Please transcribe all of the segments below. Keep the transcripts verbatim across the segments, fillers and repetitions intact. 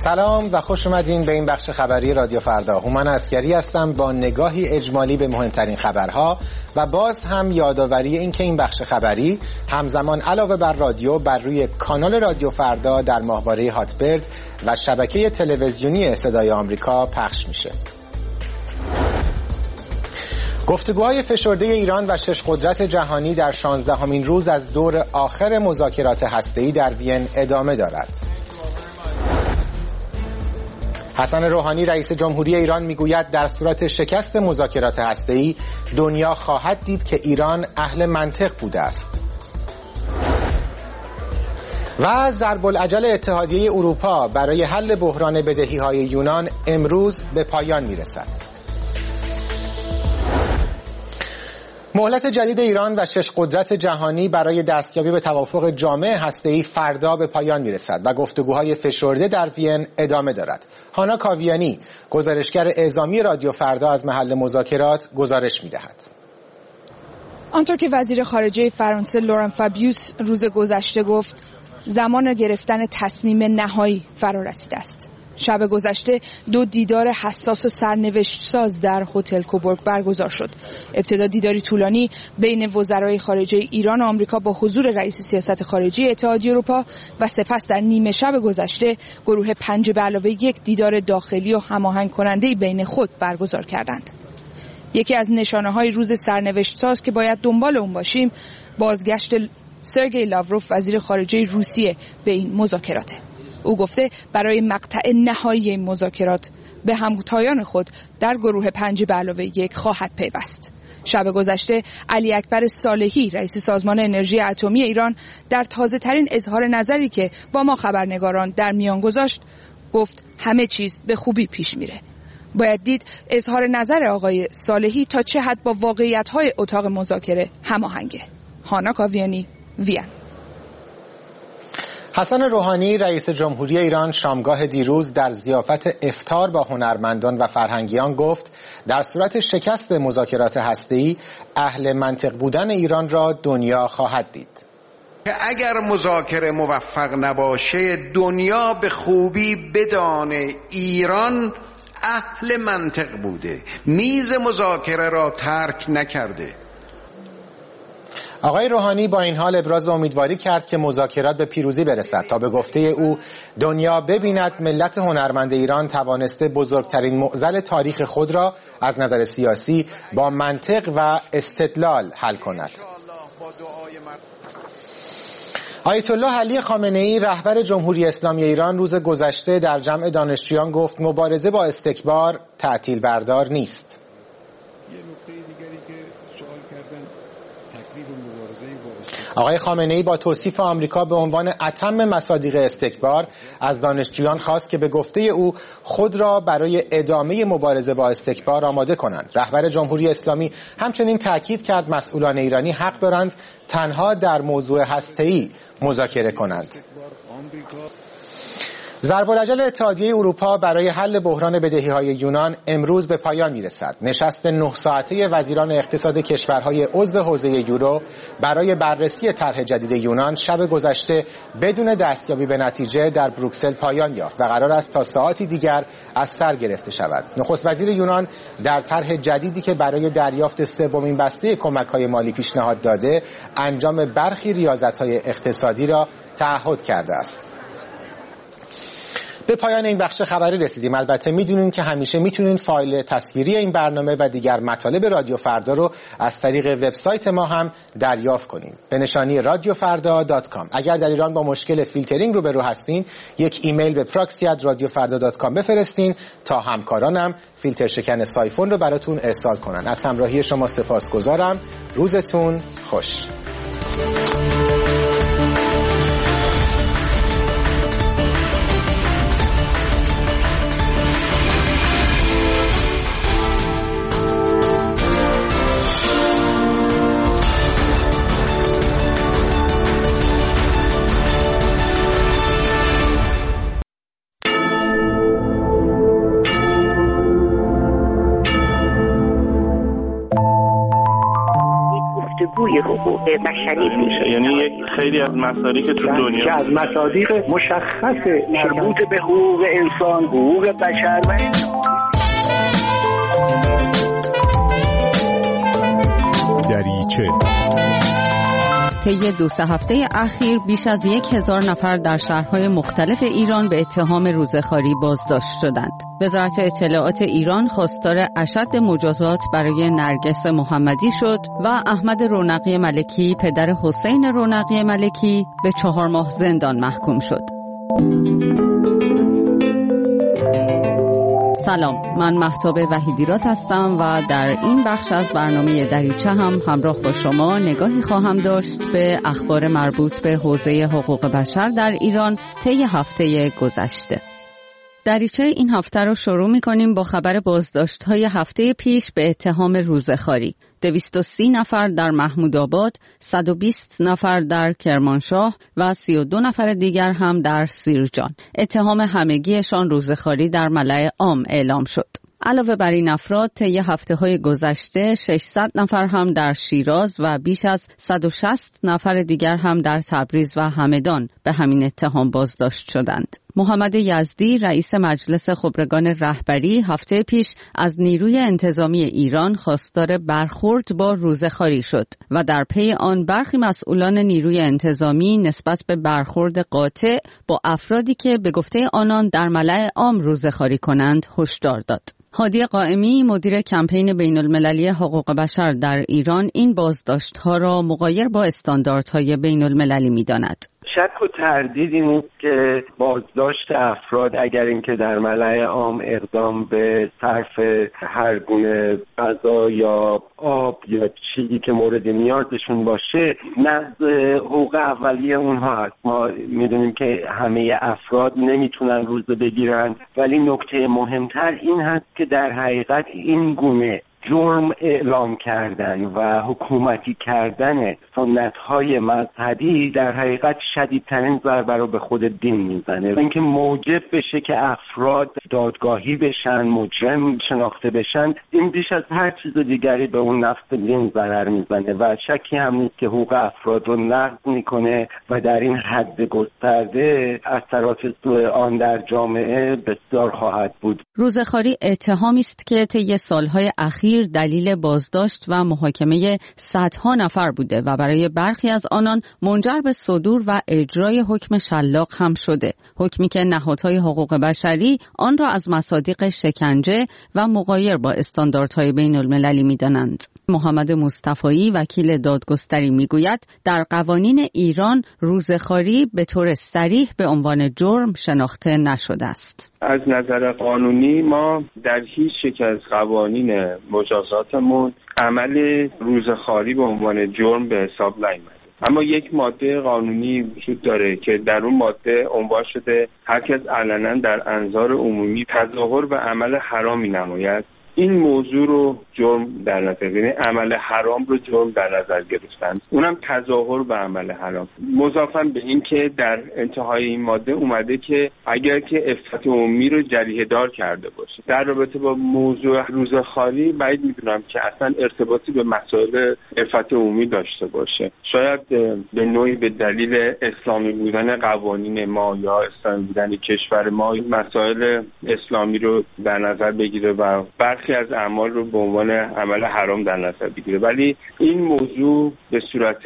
سلام و خوش اومدین به این بخش خبری رادیو فردا. هومن عسکری هستم با نگاهی اجمالی به مهمترین خبرها و باز هم یادآوری این که این بخش خبری همزمان علاوه بر رادیو بر روی کانال رادیو فردا در ماهواره هاتبرد و شبکه تلویزیونی صدای آمریکا پخش میشه. گفتگوهای فشرده ایران و شش قدرت جهانی در شانزدهمین روز از دور آخر مذاکرات هسته‌ای در وین ادامه دارد. حسن روحانی رئیس جمهوری ایران میگوید در صورت شکست مذاکرات هسته‌ای دنیا خواهد دید که ایران اهل منطق بوده است. و ضرب العجل اتحادیه اروپا برای حل بحران بدهی‌های یونان امروز به پایان میرسد. مهلت جدید ایران و شش قدرت جهانی برای دستیابی به توافق جامع هسته‌ای فردا به پایان میرسد و گفتگوهای فشرده در وین ادامه دارد. هانا کاویانی گزارشگر اعزامی رادیو فردا از محل مذاکرات گزارش می‌دهد. آنطور که وزیر خارجه فرانسه لوران فابیوس روز گذشته گفت، زمان گرفتن تصمیم نهایی فرا رسیده است. شب گذشته دو دیدار حساس و سرنوشت ساز در هتل کوبورگ برگزار شد. ابتدا دیداری طولانی بین وزرای خارجه ایران و آمریکا با حضور رئیس سیاست خارجی اتحادیه اروپا و سپس در نیمه شب گذشته گروه پنج به علاوه یک دیدار داخلی و هماهنگ کننده بین خود برگزار کردند. یکی از نشانه‌های روز سرنوشت ساز که باید دنبال اون باشیم، بازگشت سرگئی لاوروف وزیر خارجه روسیه به این مذاکراته. او گفته برای مقطع نهایی این مذاکرات به همتایان خود در گروه پنج به علاوه یک خواهد پیوست. شب گذشته علی اکبر صالحی رئیس سازمان انرژی اتمی ایران در تازه ترین اظهار نظری که با ما خبرنگاران در میان گذاشت گفت همه چیز به خوبی پیش میره. باید دید اظهار نظر آقای صالحی تا چه حد با واقعیت‌های اتاق مذاکره هماهنگه. هانا کاویانی، وین. حسن روحانی رئیس جمهوری ایران شامگاه دیروز در ضیافت افطار با هنرمندان و فرهنگیان گفت در صورت شکست مذاکرات هسته‌ای اهل منطق بودن ایران را دنیا خواهد دید. اگر مذاکره موفق نباشه دنیا به خوبی بدانه ایران اهل منطق بوده، میز مذاکره را ترک نکرده. آقای روحانی با این حال ابراز امیدواری کرد که مذاکرات به پیروزی برسد تا به گفته او دنیا ببیند ملت هنرمند ایران توانسته بزرگترین معضل تاریخ خود را از نظر سیاسی با منطق و استدلال حل کند. آیت الله علی خامنه‌ای رهبر جمهوری اسلامی ایران روز گذشته در جمع دانشجویان گفت مبارزه با استکبار تعطیل بردار نیست. آقای خامنه‌ای با توصیف آمریکا به عنوان اتم مصادیق استکبار از دانشجویان خواست که به گفته او خود را برای ادامه مبارزه با استکبار آماده کنند. رهبر جمهوری اسلامی همچنین تاکید کرد مسئولان ایرانی حق دارند تنها در موضوع هسته‌ای مذاکره کنند. ضرب العجل اتحادیه اروپا برای حل بحران بدهی‌های یونان امروز به پایان می‌رسد. نشست نه ساعته وزیران اقتصاد کشورهای عضو حوزه یورو برای بررسی طرح جدید یونان شب گذشته بدون دستیابی به نتیجه در بروکسل پایان یافت و قرار است تا ساعاتی دیگر از سر گرفته شود. نخست وزیر یونان در طرح جدیدی که برای دریافت سومین بسته کمک‌های مالی پیشنهاد داده، انجام برخی ریاضت‌های اقتصادی را تعهد کرده است. به پایان این بخش خبری رسیدیم. البته میدونین که همیشه میتونین فایل تصویری این برنامه و دیگر مطالب رادیو فردا رو از طریق وبسایت ما هم دریافت کنین به نشانی رادیو فردا دات کام. اگر در ایران با مشکل فیلترینگ روبرو هستین یک ایمیل به پراکسی ات رادیو فردا دات کام بفرستین تا همکارانم فیلتر شکن سایفون رو براتون ارسال کنن. از همراهی شما سپاسگزارم. روزتون خوش. روی حقوق بشری پیش، یعنی یک خیلی از مصادیق تو دنیا از مصادیق مشخص مربوط به حقوق انسان، حقوق بشر و دریچه. طی دو سه هفته اخیر بیش از یک هزار نفر در شهرهای مختلف ایران به اتهام روزخواری بازداشت شدند. وزارت اطلاعات ایران خواستار اشد مجازات برای نرگس محمدی شد و احمد رونقی ملکی پدر حسین رونقی ملکی به چهار ماه زندان محکوم شد. سلام، من مهتاب وحیدیرات هستم و در این بخش از برنامه دریچه هم همراه با شما نگاهی خواهم داشت به اخبار مربوط به حوزه حقوق بشر در ایران طی هفته گذشته. دریچه این هفته رو شروع می‌کنیم با خبر بازداشت‌های هفته پیش به اتهام روزخواری. دویست و سی نفر در محمودآباد، صد و بیست نفر در کرمانشاه و سی و دو نفر دیگر هم در سیرجان. اتهام همگیشان روزخواری در ملأ عام اعلام شد. علاوه بر این افراد طی هفته‌های گذشته ششصد نفر هم در شیراز و بیش از صد و شصت نفر دیگر هم در تبریز و همدان به همین اتهام بازداشت شدند. محمد یزدی رئیس مجلس خبرگان رهبری هفته پیش از نیروی انتظامی ایران خواستار برخورد با روزخواری شد و در پی آن برخی مسئولان نیروی انتظامی نسبت به برخورد قاطع با افرادی که به گفته آنان در ملأ عام روزخواری کنند هشدار داد. هادی قائمی مدیر کمپین بین المللی حقوق بشر در ایران این بازداشت‌ها را مغایر با استانداردهای بین المللی می‌داند. شک و تردید این است که بازداشت افراد اگر اینکه در ملأ عام اقدام به صرف هر گونه غذا یا آب یا چیزی که مورد نیازشون باشه نقض حقوق اولیه اونها هست. ما میدونیم که همه افراد نمیتونن روزه بگیرن، ولی نکته مهمتر این هست که در حقیقت این گونه جرم اعلام کردن و حکومتی کردن سنت‌های مذهبی در حقیقت شدیدترین ضربه رو به خود دین میزنه. اینکه موجب بشه که افراد دادگاهی بشن، مجرم شناخته بشن، این بیش از هر چیز دیگری به اون نفس دین ضرر میزنه و شکی هم نیست که حقوق افراد رو نقض میکنه و در این حد گسترده اثرات سوء آن در جامعه بسیار خواهد بود. روزخواری اتهامی است که طی سالهای اخیر دلیل بازداشت و محاکمه صدها نفر بوده و برای برخی از آنان منجر به صدور و اجرای حکم شلاق هم شده. حکمی که نهادهای حقوق بشری آن را از مصادیق شکنجه و مغایر با استانداردهای بین المللی می‌دانند. محمد مصطفایی وکیل دادگستری میگوید در قوانین ایران روزخواری به طور صریح به عنوان جرم شناخته نشده است. از نظر قانونی ما در هیچ یک از قوانین مجازاتمون عمل روزخواری به عنوان جرم به حساب نیامده. اما یک ماده قانونی وجود داره که در اون ماده عنوان شده هر کس علنا در انظار عمومی تظاهر و عمل حرامی نماید، این موضوع رو جرم در نظر یعنی عمل حرام رو جرم در نظر گرفتن، اونم تظاهر به عمل حرام. مضافاً به این که در انتهای این ماده اومده که اگر که عفت عمومی رو جریحه دار کرده باشه. در رابطه با موضوع روزخواری بعید میدونم که اصلا ارتباطی به مسائل عفت عمومی داشته باشه. شاید به نوعی به دلیل اسلامی بودن قوانین ما یا اسلامی بودن کشور ما مسائل اسلامی رو در نظر بگیره و برخی از اعمال رو به عنوان عمل حرام در نظر بگیره، ولی این موضوع به صورت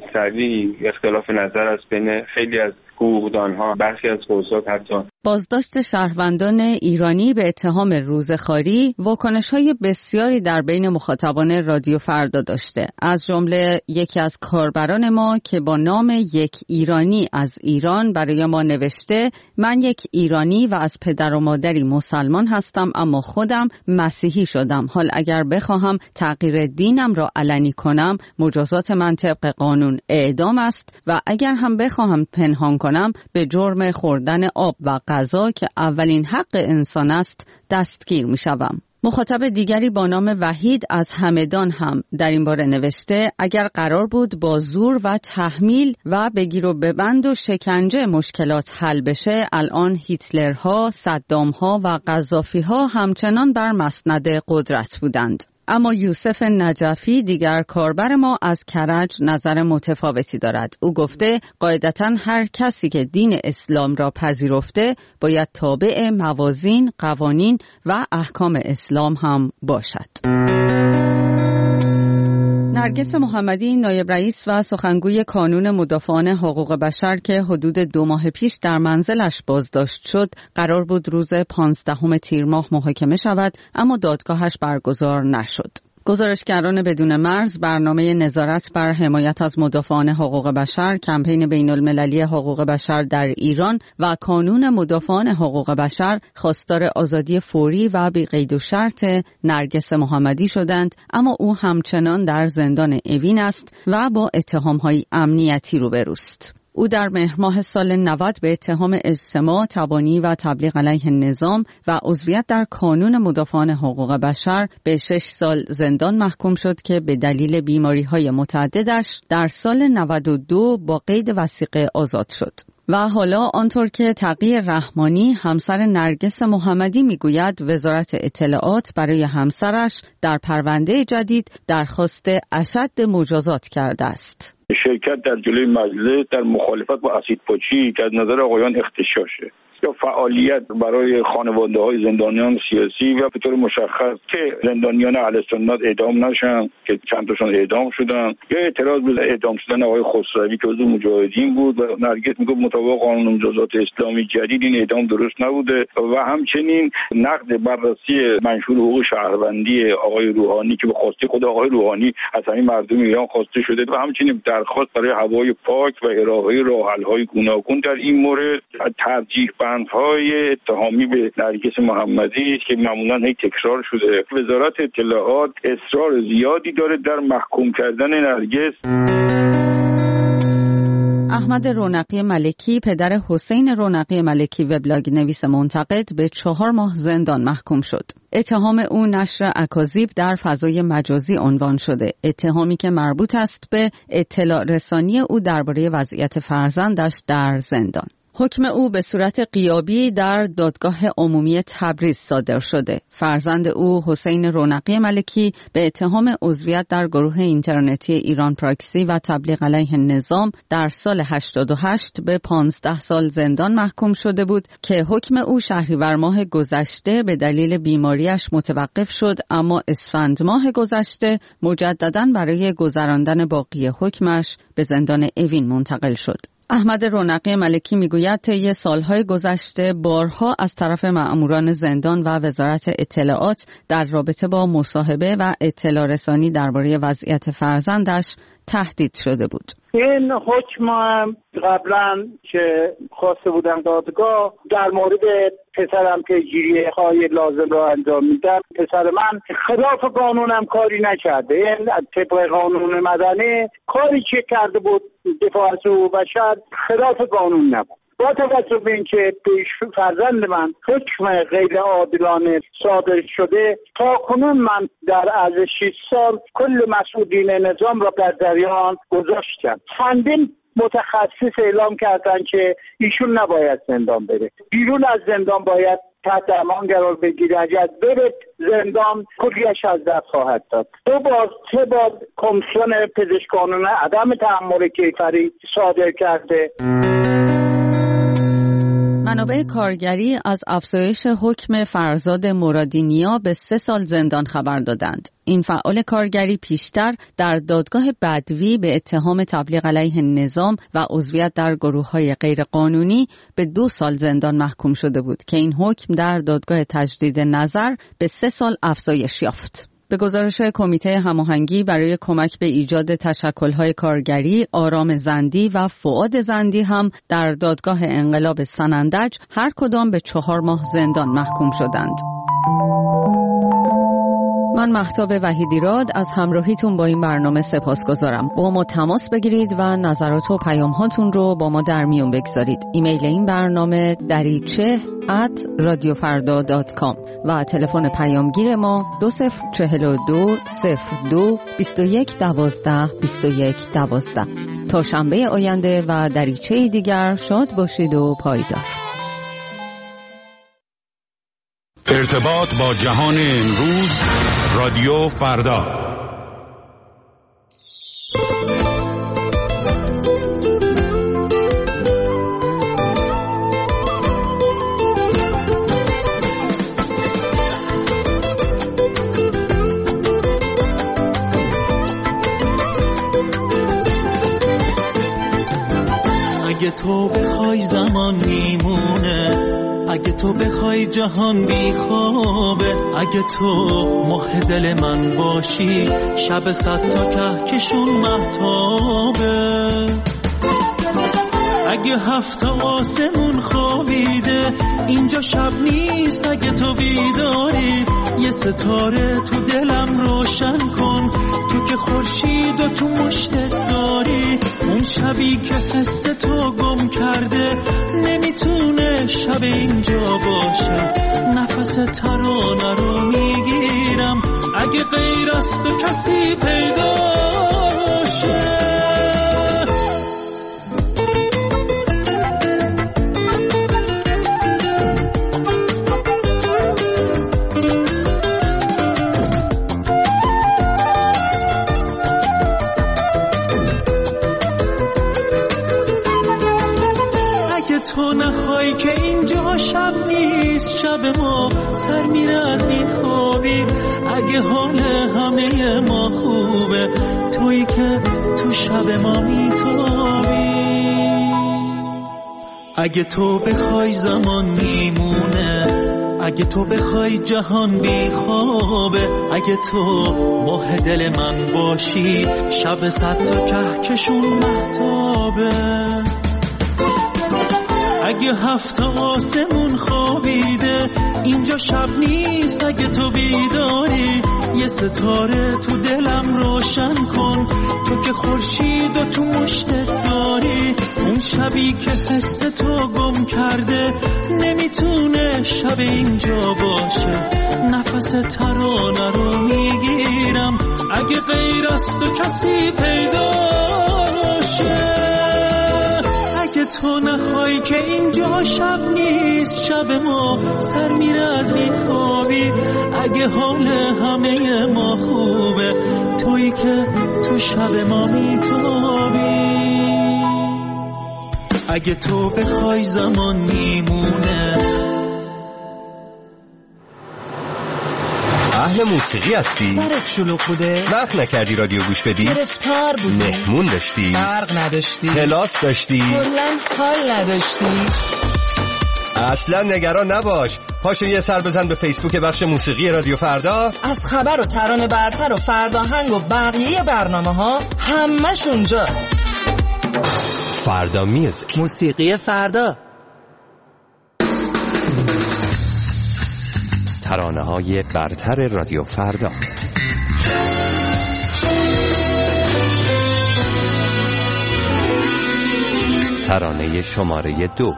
سریع اختلاف نظر است بین خیلی از حقوقدانها، برخی از قضات حتی. بازداشت شهروندان ایرانی به اتهام روزخواری واکنش‌های بسیاری در بین مخاطبان رادیو فردا داشته. از جمله یکی از کاربران ما که با نام یک ایرانی از ایران برای ما نوشته: من یک ایرانی و از پدر و مادری مسلمان هستم اما خودم مسیحی شدم. حال اگر بخواهم تغییر دینم را علنی کنم مجازات من طبق قانون اعدام است و اگر هم بخواهم پنهان کنم به جرم خوردن آب و غذا که اولین حق انسان است دستگیر می شوم. مخاطب دیگری با نام وحید از همدان هم در این باره نوشته: اگر قرار بود با زور و تحمیل و بگیر و ببند و شکنجه مشکلات حل بشه، الان هیتلرها، صدامها و قذافیها همچنان بر مسند قدرت بودند. اما یوسف نجفی دیگر کاربر ما از کرج نظر متفاوتی دارد. او گفته قاعدتاً هر کسی که دین اسلام را پذیرفته باید تابع موازین، قوانین و احکام اسلام هم باشد. نرگس محمدی نایب رئیس و سخنگوی کانون مدافعان حقوق بشر که حدود دو ماه پیش در منزلش بازداشت شد، قرار بود روز پانزدهم تیر ماه محاکمه شود، اما دادگاهش برگزار نشد. گزارشگران بدون مرز برنامه نظارت بر حمایت از مدافعان حقوق بشر، کمپین بین المللی حقوق بشر در ایران و کانون مدافعان حقوق بشر خواستار آزادی فوری و بی قید و شرط نرگس محمدی شدند، اما او همچنان در زندان اوین است و با اتهام‌های امنیتی روبروست. او در مهر ماه سال نود به اتهام اجتماع، تبانی و تبلیغ علیه نظام و عضویت در کانون مدافعان حقوق بشر به شش سال زندان محکوم شد که به دلیل بیماری‌های متعددش در سال نود و دو با قید وثیقه آزاد شد. و حالا آنطور که تقی رحمانی همسر نرگس محمدی میگوید، وزارت اطلاعات برای همسرش در پرونده جدید درخواست اشد مجازات کرده است. شرکت در جلوی مجلس در مخالفت با اسیدپاچی که از نظر آقایان اغتشاشه، یا فعالیت برای خانواده‌های زندانیان سیاسی و به طور مشخص که زندانیان اهل سنت اعدام نشن که چند تاشون اعدام شدن، یا اعتراض به اعدام شدن آقای خسروی که عضو مجاهدین بود و نرگس میگه مطابق قانون مجازات اسلامی جدید این اعدام درست نبوده، و همچنین نقد بررسی منشور حقوق شهروندی آقای روحانی که به خواسته خود آقای روحانی از همین مردم ایران خواسته شده، و همچنین درخواست برای هوای پاک و ارائه راه‌حل‌های گوناگون در این مورد. ترجیح های اتهامی به نرگس محمدی که معمولا هی تکرار شده. وزارت اطلاعات اصرار زیادی داره در محکوم کردن نرگس. احمد رونقی ملکی، پدر حسین رونقی ملکی وبلاگ نویس منتقد، به چهار ماه زندان محکوم شد. اتهام او نشر اکاذیب در فضای مجازی عنوان شده، اتهامی که مربوط است به اطلاع رسانی او درباره وضعیت فرزندش در زندان. حکم او به صورت غیابی در دادگاه عمومی تبریز صادر شده. فرزند او حسین رونقی ملکی به اتهام عضویت در گروه اینترنتی ایران پراکسی و تبلیغ علیه نظام در سال هشتاد و هشت به پانزده سال زندان محکوم شده بود که حکم او شهریور ماه گذشته به دلیل بیماریش متوقف شد، اما اسفند ماه گذشته مجدداً برای گذراندن باقی حکمش به زندان اوین منتقل شد. احمد رونقی ملکی میگوید طی سالهای گذشته بارها از طرف مأموران زندان و وزارت اطلاعات در رابطه با مصاحبه و اطلاع رسانی درباره وضعیت فرزندش تهدید شده بود. این حکم قبلا که خواسته بودن دادگاه در مورد پسرم که پیگیری های لازم را انجام میدن، پسر من خلاف قانونم کاری نکرده، این طبق قانون مدنی کاری که کرده بود دفاع از حقوق بشر خلاف قانون نبود. با توجه به اینکه پیش فرزند من حکم غیر عادلانه صادر شده، تا کنون من در عرض شش سال کل مسئولین نظام را در جریان گذاشتم. چندین متخصص اعلام کردن که ایشون نباید زندان بره، بیرون از زندان باید تحت امان قرار بگیره، اگر بره زندان کلیش از دست خواهد داد. دو بار سه بار کمیسیون پزشک قانون عدم تحمل کیفری صادر کرده. منابع کارگری از افزایش حکم فرزاد مرادینیا به سه سال زندان خبر دادند. این فعال کارگری پیشتر در دادگاه بدوی به اتهام تبلیغ علیه نظام و عضویت در گروه‌های غیرقانونی به دو سال زندان محکوم شده بود که این حکم در دادگاه تجدید نظر به سه سال افزایش یافت. به گزارش کمیته هماهنگی برای کمک به ایجاد تشکل‌های کارگری، آرام زندی و فؤاد زندی هم در دادگاه انقلاب سنندج هر کدام به چهار ماه زندان محکوم شدند. من مهتاب وحیدیراد از همراهیتون با این برنامه سپاسگزارم. با ما تماس بگیرید و نظرات و پیام هاتون رو با ما در میون بگذارید. ایمیل این برنامه دریچه ات رادیو فردا دات کام و تلفن پیامگیر ما دو صفر چهل و دو صفر دو بیست و یک دوازده بیست و یک دوازده. تا شنبه آینده و دریچه دیگر شاد باشید و پایدار. ارتباط با جهان امروز، رادیو فردا. اگه تو بخوای زمان میمونه، اگه تو بخوای جهان بی خوابه، اگه تو ماه دل من باشی شب صد تا کهکشون مهتابه، اگه هفت آسمون خوابیده اینجا شب نیست، اگه تو بیداری یه ستاره تو دلم روشن کن، تو که خورشید و تو مشتت داری، اون شبی که حس تو گم کرده نمیتونه شب اینجا باشه، نفس ترانه رو میگیرم اگه غیر از تو کسی پیدا شه. تو نخوای که اینجا شب نیست، شب ما سر میره از این خوابی، اگه حال همه ما خوبه تویی که تو شب ما میتابی، اگه تو بخوای زمان میمونه، اگه تو بخوای جهان بی خوابه، اگه تو ماه دل من باشی شب صد تا کهکشون مهتابه، اگه هفت آسمون خوابیده اینجا شب نیست، اگه تو بیداری یه ستاره تو دلم روشن کن، تو که خورشید و تو مشتت داری، اون شبی که حس تو گم کرده نمیتونه شب اینجا باشه، نفس ترانه رو میگیرم اگه غیر از تو کسی پیدا شه، اگه تو نخوای که اینجا شب نیست، شب ما سر میره از این خوابی، اگه حال همه ما خوبه تویی که تو شب ما میتابی، اگه تو بخوای زمان میمونه. اهل موسیقی هستی؟ سرت شلوغ بوده؟ وقت نکردی رادیو گوش بدی؟ گرفتار بودی؟ مهمون داشتی؟ برق نداشتی؟ کلاس داشتی؟ کلاً حال نداشتی؟ اصلا نگران نباش، پاشو یه سر بزن به فیسبوک بخش موسیقی رادیو فردا، از خبر و ترانه برتر و فرداهنگ و بقیه برنامه ها همش اونجاست. فردا میوزیک، موسیقی فردا، ترانه های برتر رادیو فردا. ترانه شماره دو.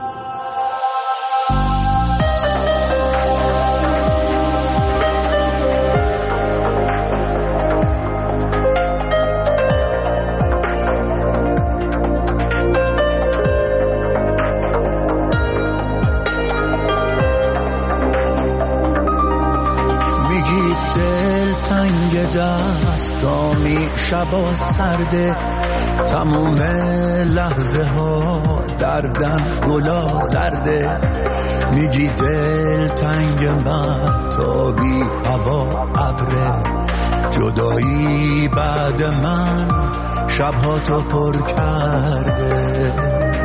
دستامی شبا سرده، تموم لحظه ها دردن گلا زرده، میگی دل تنگ مهتابی هوا ابره، جدایی بعد من شبها تو پر کرده،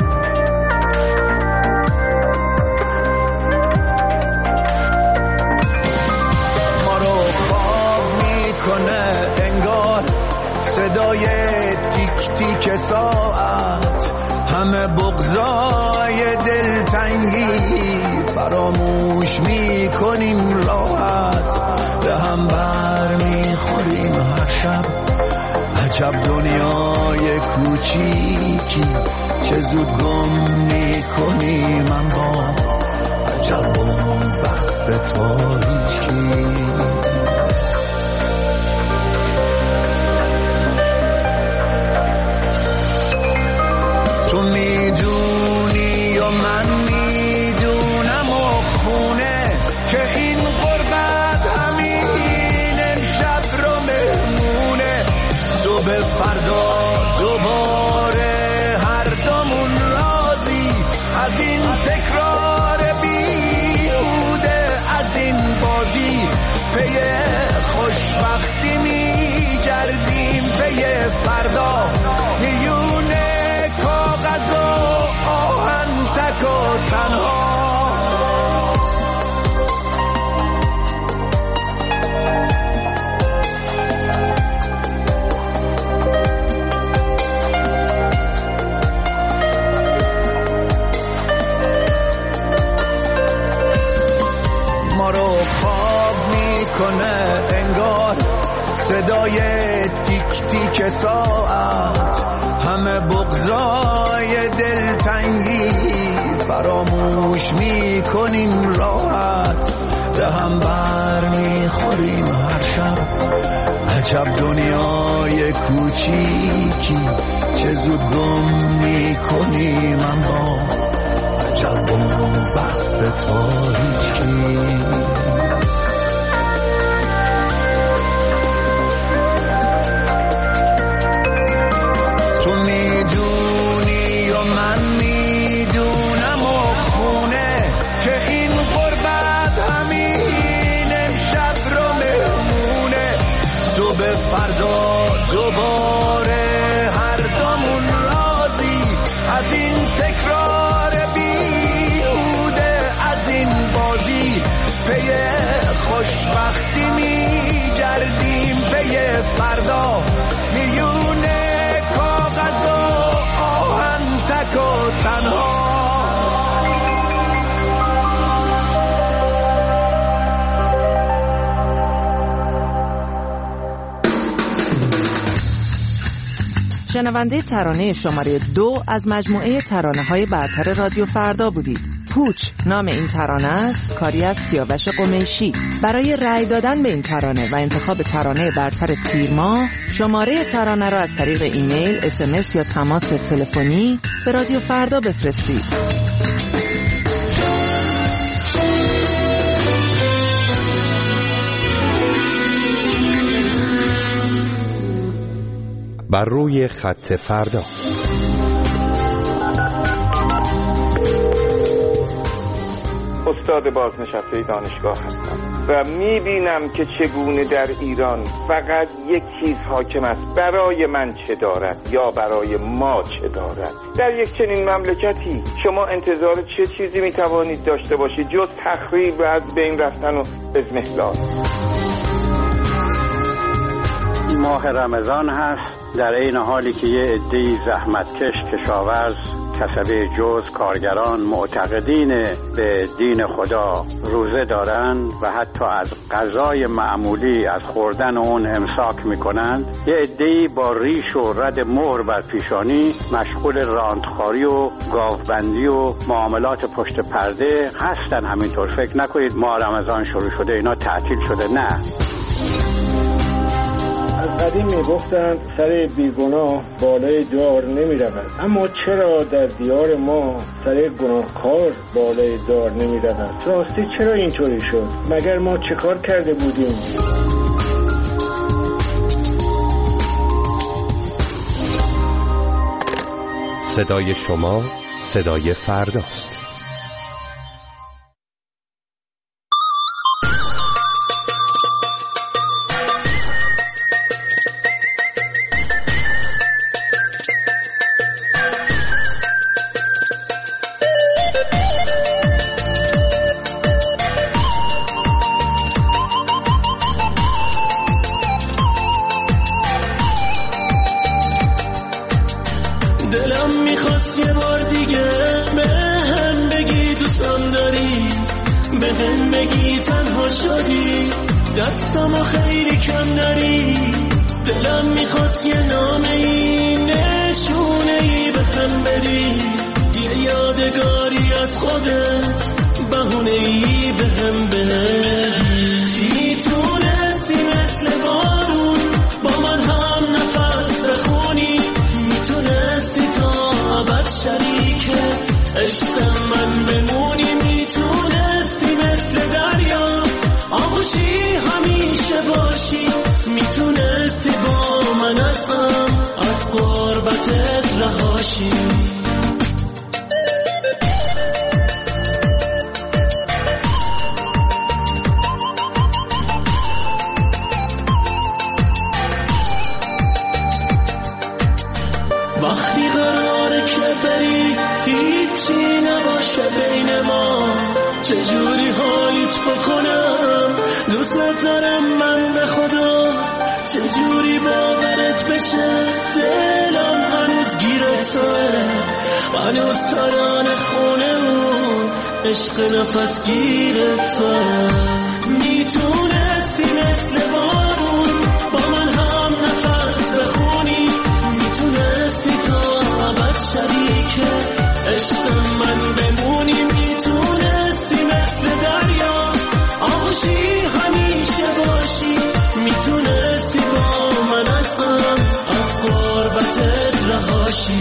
صدای تیک تیک ساعت، همه بغضای دلتنگی فراموش میکنیم راحت، به هم بر میخوریم هر شب، عجب دنیای کوچیکی چه زود گم میکنیم اما عجب بست تاریکی. تو میدونی یا من میدونم و خونه که این فردا دوباره هر دومون راضی از این تکرار بیهوده، از این بازی پی خوشبختی میگردیم، پی فردا میلیون کاغذ و آهن تک و تنها. ما رو خواب میکنه انگار صدای تیک تیک ساعت، همه بغضای دلتنگی فراموش میکنیم راحت، به هم بر میخوریم هر شب، عجب دنیای کوچیکی چه زود گم میکنیم، اما عجب بست تاریکی. فردا دوباره هر دومون راضی از این تکرار بیهوده، از این بازی پی خوشبختی میگردیم، پی فردا میلیون کاغذ و آهن تک و تنها. شنونده ترانه شماره دو از مجموعه ترانه‌های برتر رادیو فردا بودید. پوچ نام این ترانه است، کاری از سیاوش قمیشی. برای رأی دادن به این ترانه و انتخاب ترانه برتر تیر ماه، شماره ترانه را از طریق ایمیل، اس ام اس یا تماس تلفنی به رادیو فردا بفرستید. بر روی خط فردا. استاد بازنشسته دانشگاه هستم و میبینم که چگونه در ایران فقط یک چیز حاکم است، برای من چه دارد یا برای ما چه دارد. در یک چنین مملکتی شما انتظار چه چیزی میتوانید داشته باشید جز تخریب و از بین رفتن و اضمحلال. ماه رمضان هست، در این حالی که یه عده‌ای زحمتکش، کشاورز، کسبه جز، کارگران معتقدین به دین خدا روزه دارند و حتی از غذای معمولی از خوردن اون امساک میکنند، یه عده‌ای با ریش و رد مهر بر پیشانی مشغول راندخاری و گاوبندی و معاملات پشت پرده هستن. همینطور فکر نکنید ماه رمضان شروع شده اینا تعطیل شده، نه. از قدیم میگفتند سر بیگناه بالای دار نمی رود، اما چرا در دیار ما سر گناهکار بالای دار نمی رود؟ راستی چرا اینطوری شد؟ مگر ما چه کار کرده بودیم؟ صدای شما صدای فرداست. دلم میخواست یه بار دیگه به هم بگی دوستم داری، به هم بگی تنها شدی، دستمو خیلی کم داری. دلم میخواست یه نامه‌ای، نشونه‌ای به هم بدی، یه یادگاری از خودت، بهونه‌ای به هم بدی. میتونستی مثل بارون با من هم نفس بخونی، میتونستی تا ابد شریک عشق من بمونی، میتونستی مثل دریا آغوشی همیشه باشی، میتونستی با من از هم چجوری حالیت بکنم، دوست دارم من به خدا، چجوری باورت بشه، دلم هنوز گیرته، هنوز ترانه خونه اون عشق نفس گیرته. میتونستی مثل بارون با من هم نفس بخونی، میتونستی تا ابد شریک عشق من بمونی، میتونستی مثل دریا آغوشی همیشه باشی، میتونستی با من از غم از غربتت رهاشی.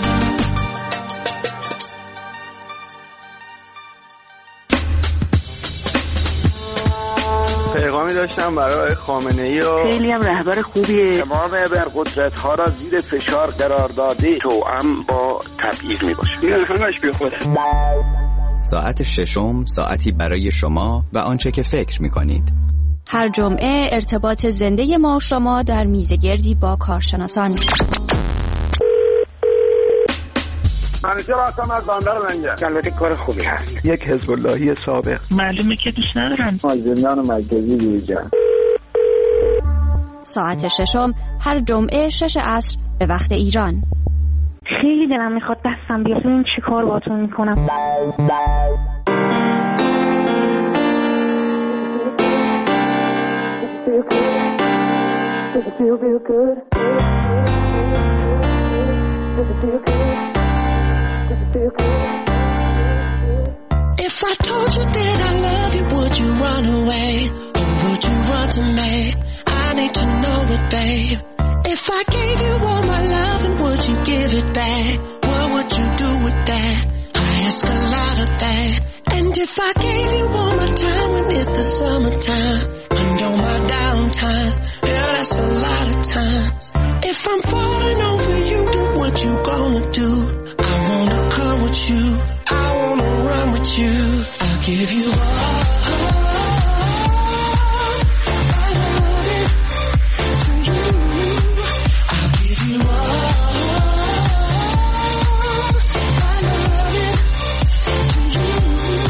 پیغامی داشتم برای خامنه‌ای و خیلی هم رهبر خوبیه. تمام ابرقدرت ها را زیر فشار قرار داده، توأم با تبعیض می باشه. این همش بی خوده. ساعت ششم ساعتی برای شما و آنچه که فکر می کنید. هر جمعه ارتباط زنده ما شما در میزگردی با کارشناسان. منیجر هستم از بندر منجر. البته کار خوبی هست. یک حزب اللهی سابق. معلومه که دوست ندارم. از زندان مرکزی بیرون. ساعت ششم هر جمعه شش عصر به وقت ایران. خیلی دلم میخواد دستم بیاد ببینم چی کار باهاتون میکنم. If I told you that I love you, would you run away? Or would you run to me? I need to know it, babe. If I gave you all my love, and would you give it back? What would you do with that? I ask a lot of that. And if I gave you all my time when it's the summertime, and all my downtime, yeah, that's a lot of times. If I'm falling over you, then what you gonna do? I wanna come with you, I wanna run with you. I'll give you all I love it to you. I'll give you all I love it to you.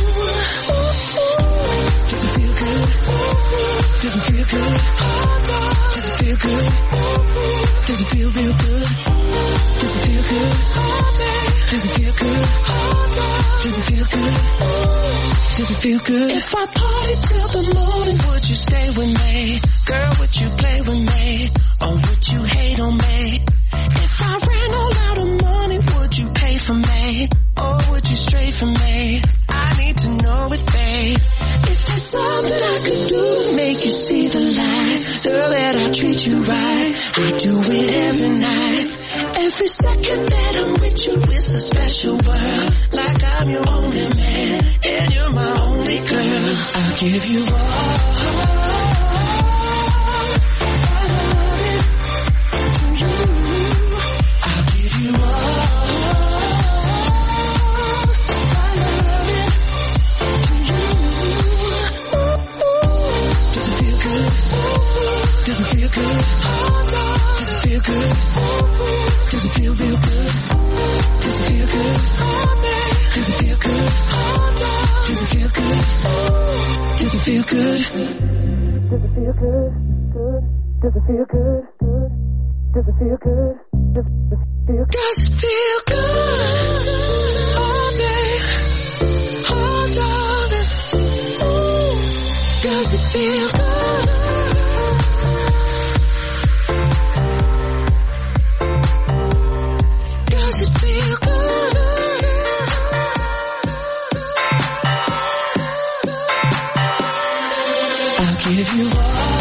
Does it feel good? Does it feel good? Does it feel good? Does it feel real good? Does it feel good? Does it feel good? Does it feel good? Does it feel good? If I party till the morning, would you stay with me? Girl, would you play with me? Or would you hate on me? If I ran all out of money, would you pay for me? Or would you stray from me? I need to know it, babe. If there's something I could do to make you see the light, girl, that I treat you right, I do it every night. Every second that I'm with you is a special world, like I'm your only man, and you're my only girl. I'll give you all I love it to you. I'll give you all I love it to you. Does it feel good? Does it feel good? Does it feel good? Does it feel real good? Does it feel good? Does it feel good? Does it feel good? Does it feel good? Does it feel good? Good. Does it feel good? Good. Does it feel good? Does it feel good? Does it feel good? Oh, babe. Oh, darling. Ooh. Does it feel good? Does it feel good? I'll give you all